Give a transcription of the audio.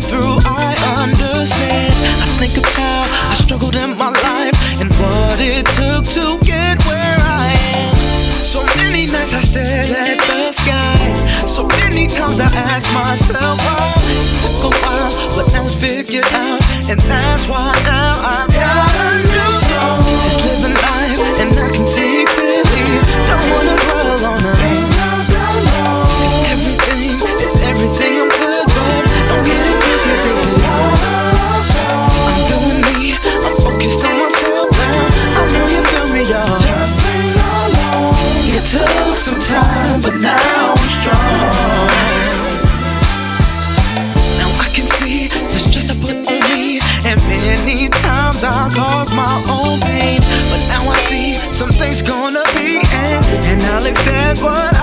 through, I understand. I think of how I struggled in my life and what it took to get where I am. So many nights I stared at the sky. So many times I asked myself why. It took a while, but now it's figured out. And that's why now I've got a new song. Just living life and I can see clearly. Don't wanna dwell on it. See, everything is everything, I'm good, but don't get it twisted. I'm doing me, I'm focused on myself now. I know you feel me, y'all. Just sing along. It took some time, but now I'm strong. Now I can see the stress I put on me, and many times I caused my own pain. But now I see something's gonna be, and I'll accept what